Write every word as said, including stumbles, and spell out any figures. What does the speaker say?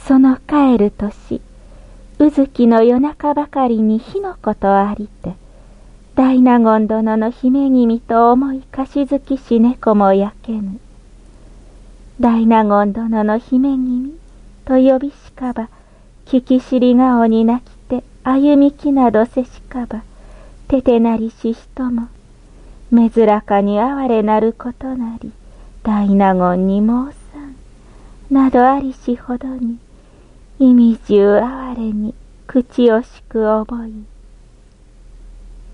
その帰る年、うずきの夜中ばかりに火のことありて、大納言殿の姫君と思いかしずきし猫も焼けぬ。大納言殿の姫君と呼びしかば、聞き知り顔に泣きて歩みきなどせしかば、ててなりし人も、めずらかに哀れなることなり、大納言に申さん、などありしほどに、意味中哀れに口をしく覚い、